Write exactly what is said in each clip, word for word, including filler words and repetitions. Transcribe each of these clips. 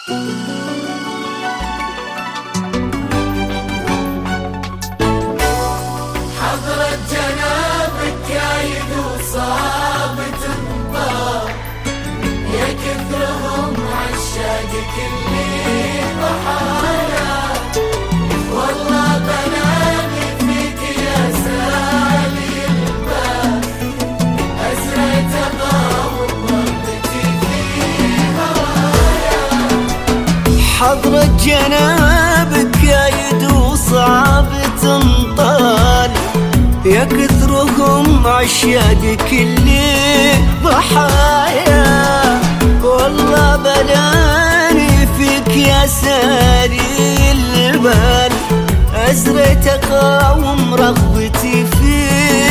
حضرة جنابك كايد وصابت النار، يا كثرهم عشاقك اللي ضحايا، والله بناني فيك يا سالي البال، أزريت أضاوم ضربتي في هوايا. حضرة جنابك كايد وصعبت انطال، يا كثرهم عشاقك اللي ضحايا، والله بلاني فيك يا ساري البال، أزريت أقاوم رغبتي في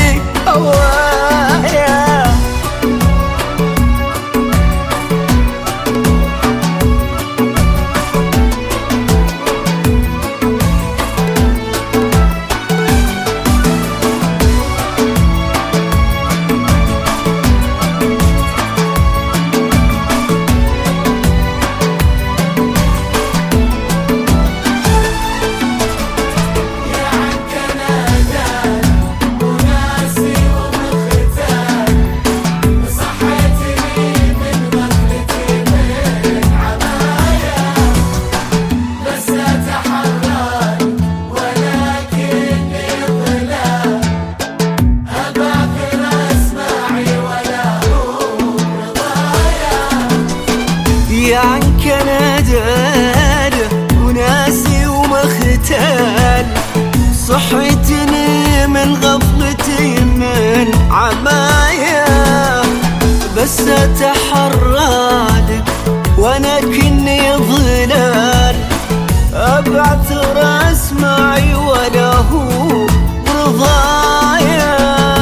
هوايا. يا عنك نادر وناسي ومختال، صحيتني من غفلتي من عمايا، بس اتحرالك وانا كني ظلال، ابعث راس معي ولا هو رضايا.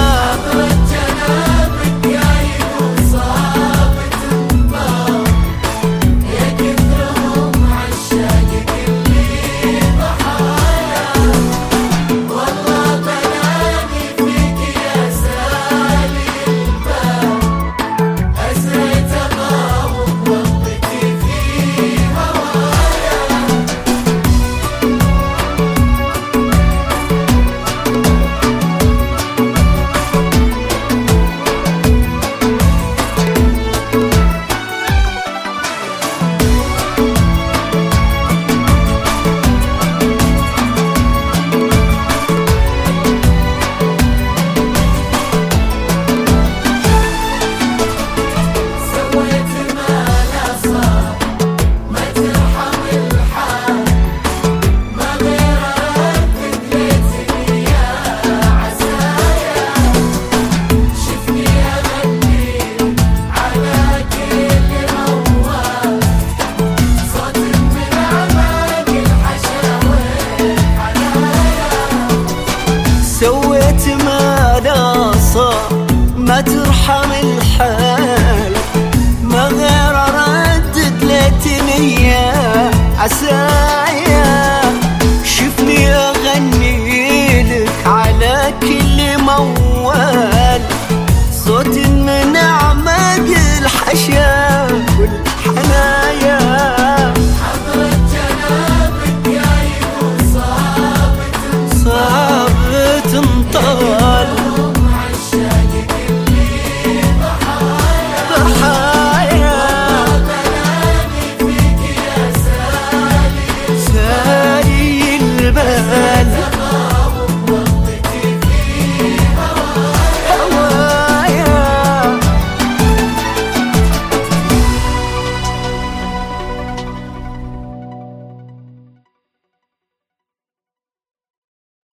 سويت ما لا صار ما ترحم الحال، ما غير ردد ليتني يا عسى